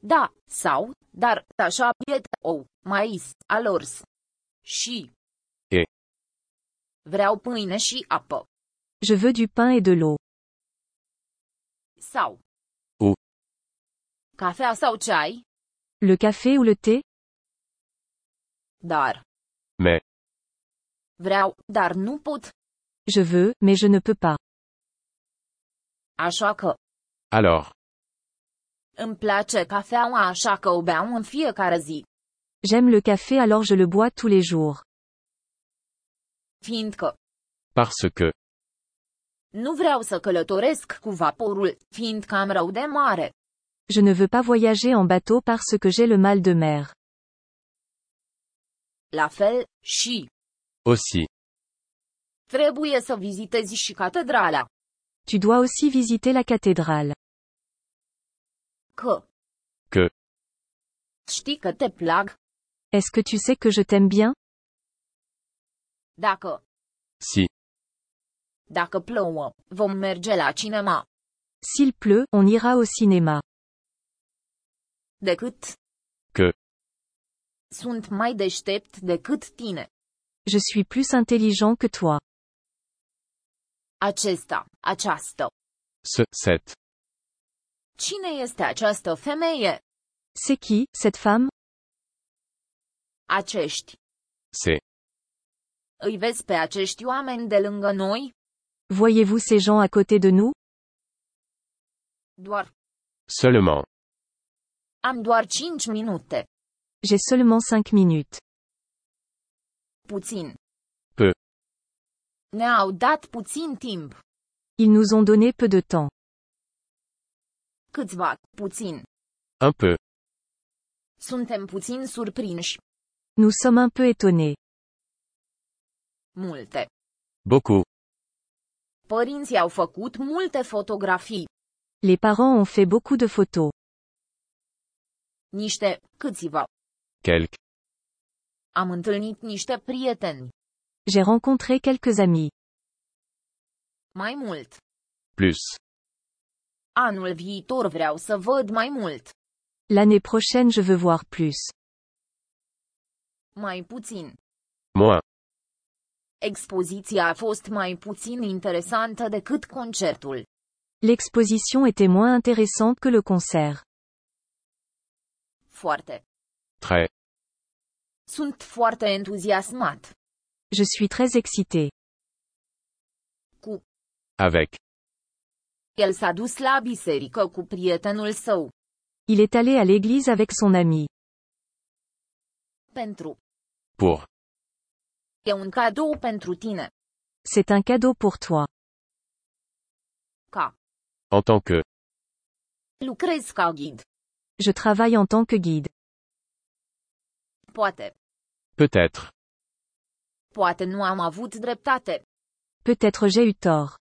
Da, sau, dar, așa biet, ou, mais, alors. Și. Et. Vreau pâine și apă. Je veux du pain et de l'eau. Sau. Ou. Cafea sau ceai? Le café ou le thé? Dar. Mais. Vreau, dar nu pot. Je veux, mais je ne peux pas. Așa că. Alors. Îmi place cafeaua, așa că o beau în fiecare zi. J'aime le café alors je le bois tous les jours. Fiindcă. Parce que. Nu vreau să călătoresc cu vaporul, fiindcă am rău de mare. Je ne veux pas voyager en bateau parce que j'ai le mal de mer. La fel, și. Aussi. Trebuie să vizitezi și catedrala. Tu dois aussi visiter la cathédrale. Că. Que. Știi că te plac? Est-ce que tu sais que je t'aime bien? Dacă. Si. Dacă plouă, vom merge la cinema. S'il pleut, on ira au cinéma. Decât. Que. Sunt mai deștept decât tine. Je suis plus intelligent que toi. Acesta, această. Cette. Cine este această femeie? C'est qui, cette femme? Acești. C'est. Îi vezi pe acești oameni de lângă noi? Voyez-vous ces gens à côté de nous? Doar. Seulement. Am doar 5 minute. J'ai seulement 5 minutes. Puțin. Peu. Ne-au dat puțin timp. Ils nous ont donné peu de temps. Câțiva, puțin. Un peu. Suntem puțin surprinși. Nous sommes un peu étonnés. Multe. Beaucoup. Părinții au făcut multe fotografii. Les parents ont fait beaucoup de photos. Niște, câțiva. Quelques. Am întâlnit niște prieteni. J'ai rencontré quelques amis. Mai mult. Plus. Anul viitor vreau să văd mai mult. L'année prochaine je veux voir plus. Mai puțin. Moins. Expoziția a fost mai puțin interesantă decât concertul. L'exposition était moins intéressante que le concert. Foarte. Très. Sunt foarte entuziasmat. Je suis très excité. Cu. Avec. El s-a dus la biserică cu prietenul său. Il est allé à l'église avec son ami. Pentru. Pour. E un cadou pentru tine. C'est un cadeau pour toi. Ca. En tant que. Lucrez ca ghid. Je travaille en tant que guide. Poate. Peut-être. Poate nu am avut dreptate. Peut-être j'ai eu tort.